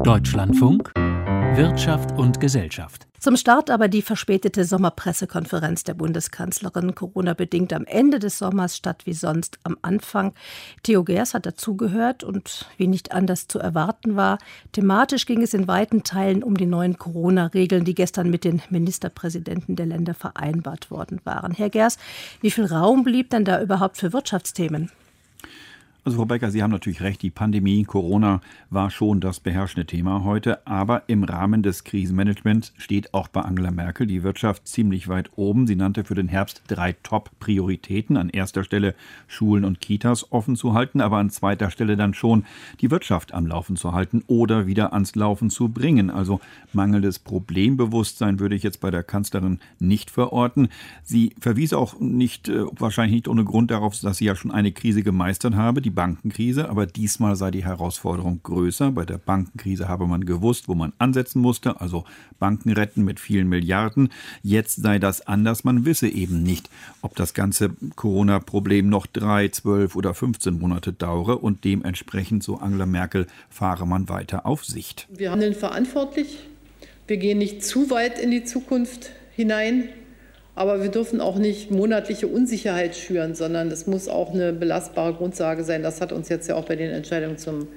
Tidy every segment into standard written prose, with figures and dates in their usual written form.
Deutschlandfunk Wirtschaft und Gesellschaft. Zum Start aber die verspätete Sommerpressekonferenz der Bundeskanzlerin, Corona-bedingt am Ende des Sommers statt wie sonst am Anfang. Theo Geers hat dazugehört und wie nicht anders zu erwarten war, thematisch ging es in weiten Teilen um die neuen Corona-Regeln, die gestern mit den Ministerpräsidenten der Länder vereinbart worden waren. Herr Geers, wie viel Raum blieb denn da überhaupt für Wirtschaftsthemen? Also Frau Becker, Sie haben natürlich recht, die Pandemie, Corona war schon das beherrschende Thema heute, aber im Rahmen des Krisenmanagements steht auch bei Angela Merkel die Wirtschaft ziemlich weit oben. Sie nannte für den Herbst 3 Top-Prioritäten. An erster Stelle Schulen und Kitas offen zu halten, aber an zweiter Stelle dann schon die Wirtschaft am Laufen zu halten oder wieder ans Laufen zu bringen. Also mangelndes Problembewusstsein würde ich jetzt bei der Kanzlerin nicht verorten. Sie verwies auch wahrscheinlich nicht ohne Grund darauf, dass sie ja schon eine Krise gemeistert habe, die Bankenkrise, aber diesmal sei die Herausforderung größer. Bei der Bankenkrise habe man gewusst, wo man ansetzen musste, also Banken retten mit vielen Milliarden. Jetzt sei das anders, man wisse eben nicht, ob das ganze Corona-Problem noch 3, 12 oder 15 Monate dauere und dementsprechend, so Angela Merkel, fahre man weiter auf Sicht. Wir handeln verantwortlich, wir gehen nicht zu weit in die Zukunft hinein. Aber wir dürfen auch nicht monatliche Unsicherheit schüren, sondern es muss auch eine belastbare Grundlage sein. Das hat uns jetzt ja auch bei den Entscheidungen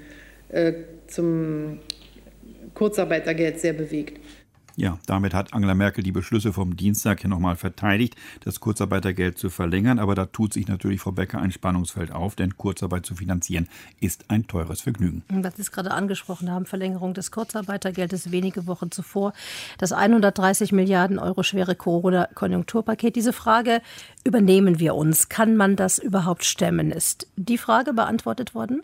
zum Kurzarbeitergeld sehr bewegt. Ja, damit hat Angela Merkel die Beschlüsse vom Dienstag hier nochmal verteidigt, das Kurzarbeitergeld zu verlängern. Aber da tut sich natürlich, Frau Becker, ein Spannungsfeld auf, denn Kurzarbeit zu finanzieren ist ein teures Vergnügen. Was Sie es gerade angesprochen haben, Verlängerung des Kurzarbeitergeldes wenige Wochen zuvor, das 130 Milliarden Euro schwere Corona-Konjunkturpaket. Diese Frage, übernehmen wir uns? Kann man das überhaupt stemmen? Ist die Frage beantwortet worden?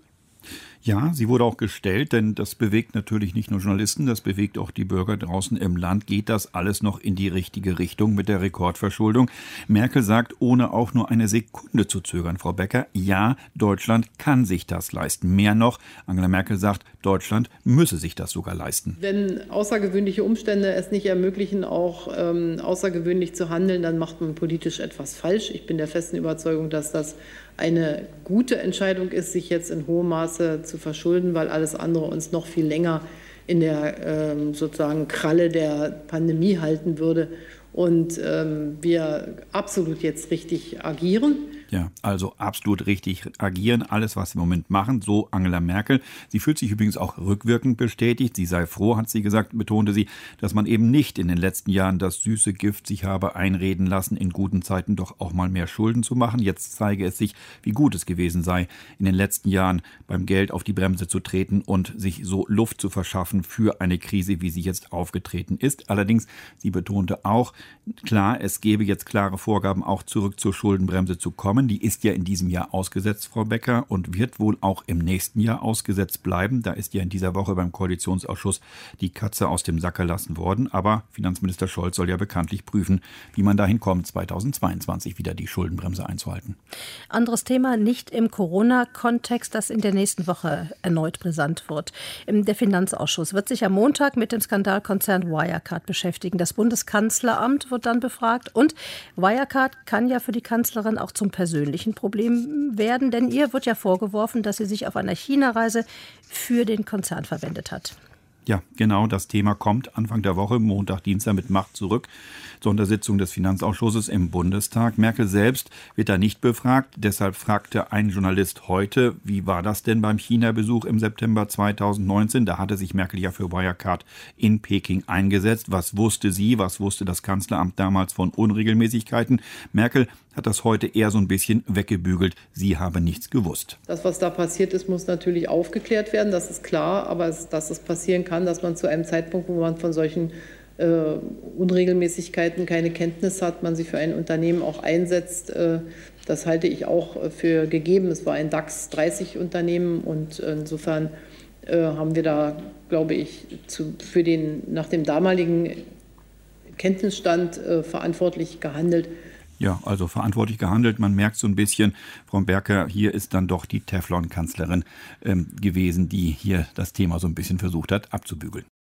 Ja, sie wurde auch gestellt, denn das bewegt natürlich nicht nur Journalisten, das bewegt auch die Bürger draußen im Land. Geht das alles noch in die richtige Richtung mit der Rekordverschuldung? Merkel sagt, ohne auch nur eine Sekunde zu zögern, Frau Becker, ja, Deutschland kann sich das leisten. Mehr noch, Angela Merkel sagt, Deutschland müsse sich das sogar leisten. Wenn außergewöhnliche Umstände es nicht ermöglichen, auch außergewöhnlich zu handeln, dann macht man politisch etwas falsch. Ich bin der festen Überzeugung, dass das eine gute Entscheidung ist, sich jetzt in hohem Maße zu verschulden, weil alles andere uns noch viel länger in der sozusagen Kralle der Pandemie halten würde und wir absolut jetzt richtig agieren. Ja, also absolut richtig agieren, alles, was sie im Moment machen, so Angela Merkel. Sie fühlt sich übrigens auch rückwirkend bestätigt. Sie sei froh, hat sie gesagt, betonte sie, dass man eben nicht in den letzten Jahren das süße Gift sich habe einreden lassen, in guten Zeiten doch auch mal mehr Schulden zu machen. Jetzt zeige es sich, wie gut es gewesen sei, in den letzten Jahren beim Geld auf die Bremse zu treten und sich so Luft zu verschaffen für eine Krise, wie sie jetzt aufgetreten ist. Allerdings, sie betonte auch, klar, es gebe jetzt klare Vorgaben, auch zurück zur Schuldenbremse zu kommen. Die ist ja in diesem Jahr ausgesetzt, Frau Becker, und wird wohl auch im nächsten Jahr ausgesetzt bleiben. Da ist ja in dieser Woche beim Koalitionsausschuss die Katze aus dem Sack gelassen worden. Aber Finanzminister Scholz soll ja bekanntlich prüfen, wie man dahin kommt, 2022 wieder die Schuldenbremse einzuhalten. Anderes Thema, nicht im Corona-Kontext, das in der nächsten Woche erneut brisant wird. Der Finanzausschuss wird sich am Montag mit dem Skandalkonzern Wirecard beschäftigen. Das Bundeskanzleramt wird dann befragt. Und Wirecard kann ja für die Kanzlerin auch zum persönlichen Problem werden, denn ihr wird ja vorgeworfen, dass sie sich auf einer China-Reise für den Konzern verwendet hat. Ja, genau, das Thema kommt Anfang der Woche, Montag, Dienstag mit Macht zurück zur Untersitzung des Finanzausschusses im Bundestag. Merkel selbst wird da nicht befragt. Deshalb fragte ein Journalist heute, wie war das denn beim China-Besuch im September 2019? Da hatte sich Merkel ja für Wirecard in Peking eingesetzt. Was wusste sie, was wusste das Kanzleramt damals von Unregelmäßigkeiten? Merkel hat das heute eher so ein bisschen weggebügelt. Sie habe nichts gewusst. Das, was da passiert ist, muss natürlich aufgeklärt werden, das ist klar. Aber dass es passieren kann, dass man zu einem Zeitpunkt, wo man von solchen Unregelmäßigkeiten keine Kenntnis hat, man sich für ein Unternehmen auch einsetzt, das halte ich auch für gegeben. Es war ein DAX 30 Unternehmen und insofern haben wir da, glaube ich, nach dem damaligen Kenntnisstand verantwortlich gehandelt. Ja, also verantwortlich gehandelt. Man merkt so ein bisschen, Frau Becker, hier ist dann doch die Teflon-Kanzlerin gewesen, die hier das Thema so ein bisschen versucht hat abzubügeln.